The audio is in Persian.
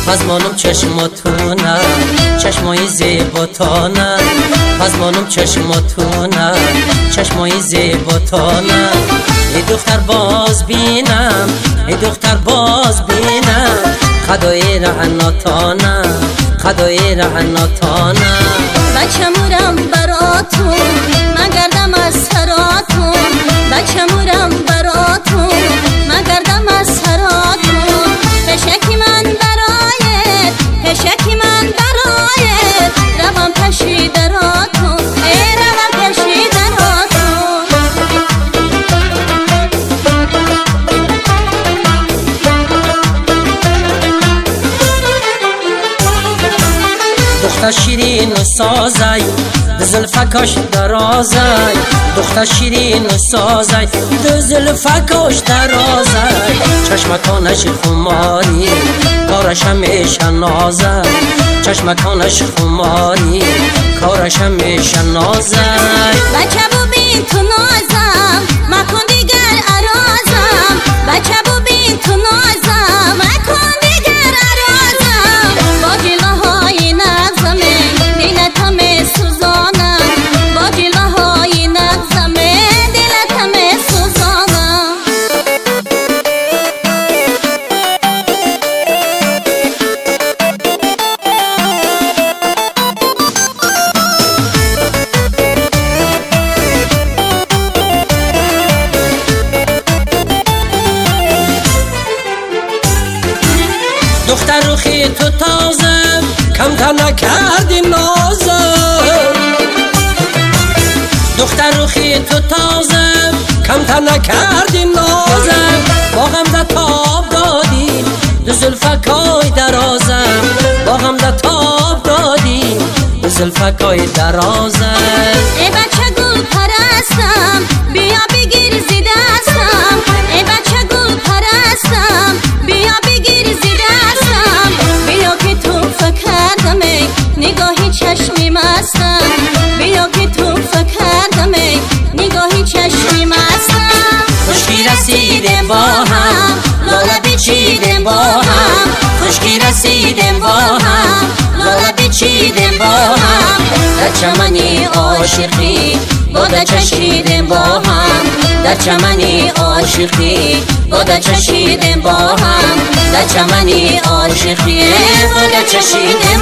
پزمانم چشماتونه چشمای زیباتانه پزمانم چشماتونه چشمای زیباتانه ای دختر باز بینم ای دختر باز بینم خدای رعناتانه خدای رعناتانه بچمورم براتون مگردم از سراتون بچمورم براتون مگردم از سراتون پشکی من برایت پشکی من برایت روان پشی دراتون ای روان پشی دراتون دختر شیرین و سازی دو زلفکاش درازی دختر شیرین و سازی دو زلفکاش درازی چشمکانش خماری کارش همیشه نازه چشمکانش خماری کارش همیشه نازه بچه ببین تو نازم مکن دیگر ارازم بچه ببین تو نازم مکن دیگر ارازم با جلوه های نغزمه دلت همه سوزانم با جلوه های نغزمه دلت همه سوزانم دختر روخی تو تازه کمتر نکردی نازم دختر روخی تو تازه کمتر نکردی نازم باغم ده تاب دادی دو زلفکای درازم باغم ده تاب دادی دو زلفکای درازم ای بچه گل پرستم بیا بگیر زی دستم ای بچه گل پرستم بیا بگیر زی دستم بیا که تو فکردم نگاهی چشمی مستم بیا که تو فکردم نگاهی چشمی مستم خشکی رسیدیم با هم لاله بچیدیم با هم خشکی رسیدیم با هم لاله بچیدیم با هم در چمنی عاشقی باده چشیدیم با هم در چمنی عاشقی باده چشیدیم با هم در چمنی عاشقی باده چشیدیم